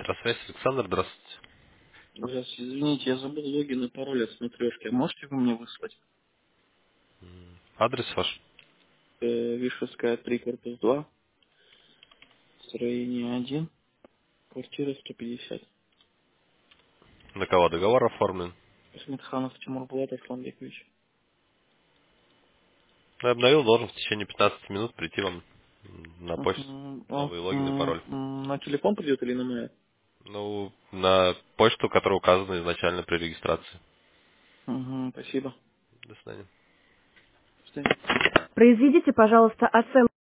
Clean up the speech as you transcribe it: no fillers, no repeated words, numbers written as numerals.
Автосвязь, Александр, здравствуйте. Здравствуйте, извините, я забыл логин и пароль от смотрешки. Можете вы мне выслать? Адрес ваш? Вишевская 3, корпус 2, строение 1, квартира 150. На кого договор оформлен? Смитханов Тимур Булатов, Иван Яковлевич. Я обновил, должен в течение 15 минут прийти вам на почту Мгм. новый логин и пароль. На телефон придет или на мой? Ну, на почту, которая указана изначально при регистрации. Угу, спасибо. До свидания. До свидания. Произведите, пожалуйста, оценку.